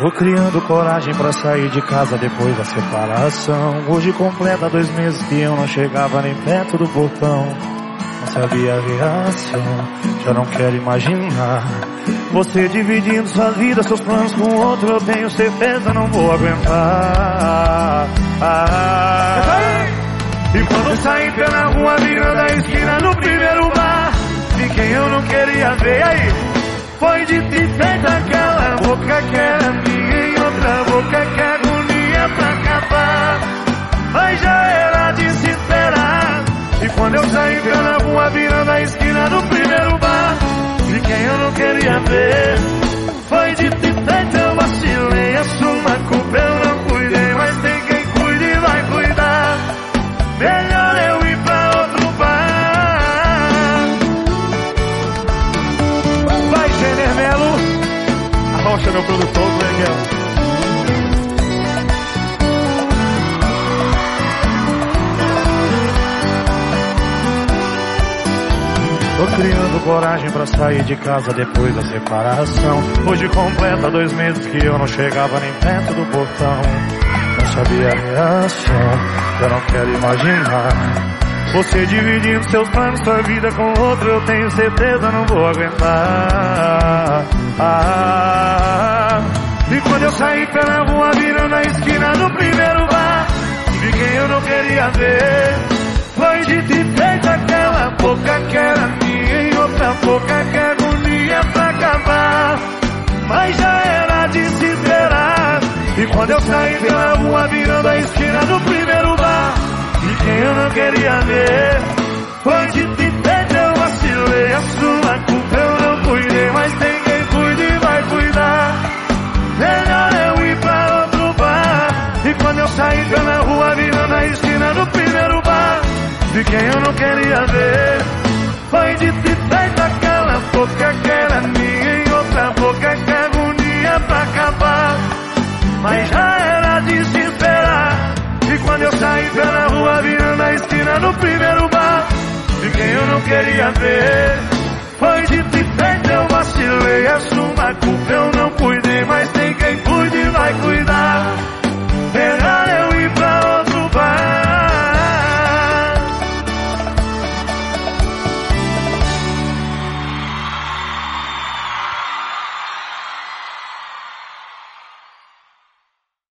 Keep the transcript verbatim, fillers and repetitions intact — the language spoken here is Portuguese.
Tô criando coragem pra sair de casa depois da separação. Hoje completa dois meses que eu não chegava nem perto do portão. Não sabia a reação, já não quero imaginar você dividindo sua vida, seus planos com outro. Eu tenho certeza, não vou aguentar. Ah, e quando eu saí pela rua, virando a esquina no primeiro bar, vi quem eu não queria ver. Aí foi dito e feito, aquela boca que era minha em outra boca, que agonia pra acabar. Mas já era de se esperar. E quando eu saí pela rua, virando a esquina do primeiro bar, vi quem eu não queria ver. Foi dito e feito, eu vacilei, assumo a culpa, eu não cuidei, mas tem quem cuide e vai cuidar. Melhor eu ir pra outro bar. Vai, Jenner Melo, arrocha meu produtor, Miguel. Tô criando coragem pra sair de casa depois da separação. Hoje completa dois meses que eu não chegava nem perto do portão. Não sabia a reação, eu não quero imaginar você dividindo seus planos, sua vida com outro. Eu tenho certeza, não vou aguentar. Ah, e quando eu saí pela rua, virando a esquina do primeiro bar, vi quem eu não queria ver. Foi dito e feito, aquela boca que era minha em outra boca, que agonia pra acabar. Mas já era de se esperar. E quando eu saí pela rua, virando a esquina do primeiro bar, vi quem eu não queria ver. Foi dito e feito, eu vacilei, assumo a culpa, eu não cuidei, mas tem quem cuide e vai cuidar. Melhor eu ir pra outro bar. E quando eu saí pela rua, virando a esquina do primeiro bar, vi quem eu não queria ver. Foi dito e feito, aquela boca que era minha em outra boca, que agonia pra acabar. Mas já era de se esperar. E quando eu saí pela rua, virando a esquina do primeiro bar, vi quem eu não queria ver. Foi dito e feito, eu vacilei, assumo a culpa, eu não cuidei, mas tem quem cuide e vai cuidar.